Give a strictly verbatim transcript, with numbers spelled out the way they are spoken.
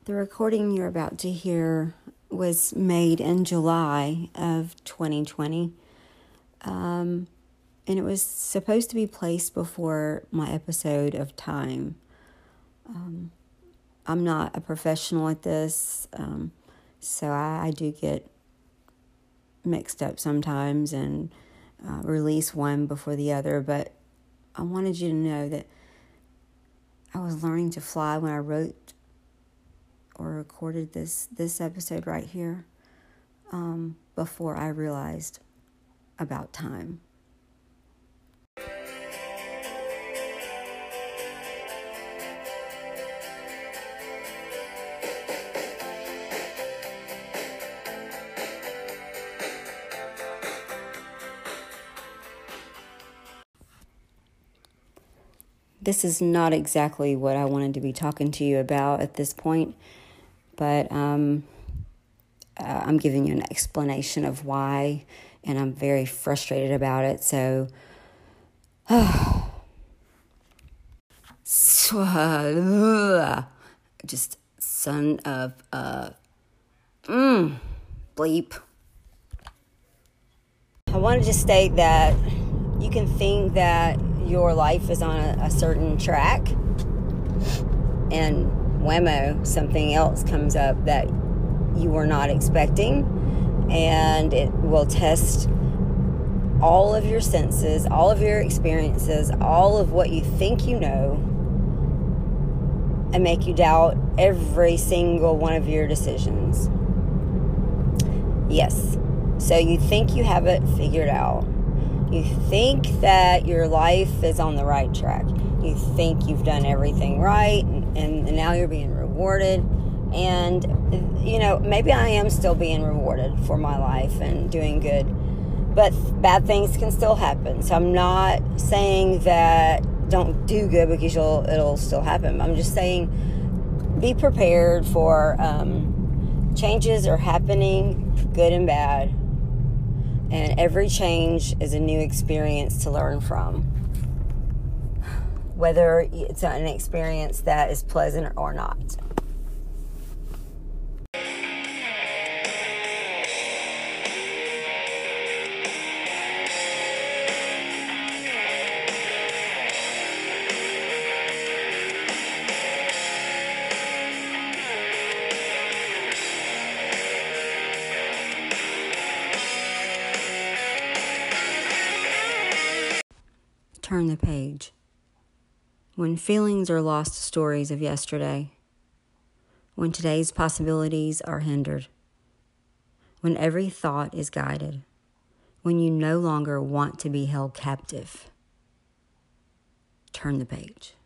The recording you're about to hear was made in July of twenty twenty, um, and it was supposed to be placed before my episode of Time. Um, I'm not a professional at this, um, so I, I do get mixed up sometimes and uh, release one before the other, but I wanted you to know that I was learning to fly when I wrote or recorded this this episode right here, um, before I realized about time. This is not exactly what I wanted to be talking to you about at this point, but um, uh, I'm giving you an explanation of why, and I'm very frustrated about it. So, uh, just son of a mm, bleep. I wanted to state that you can think that your life is on a, a certain track, and whammo, something else comes up that you were not expecting, and it will test all of your senses, all of your experiences, all of what you think you know, and make you doubt every single one of your decisions. Yes, so you think you have it figured out. You think that your life is on the right track. You think you've done everything right, and, and now you're being rewarded. And, you know, maybe I am still being rewarded for my life and doing good, but bad things can still happen. So I'm not saying that don't do good because you'll, it'll still happen. I'm just saying be prepared for um, changes are happening, good and bad. And every change is a new experience to learn from, whether it's an experience that is pleasant or not. Turn the page. When feelings are lost to stories of yesterday. When today's possibilities are hindered. When every thought is guided. When you no longer want to be held captive. Turn the page.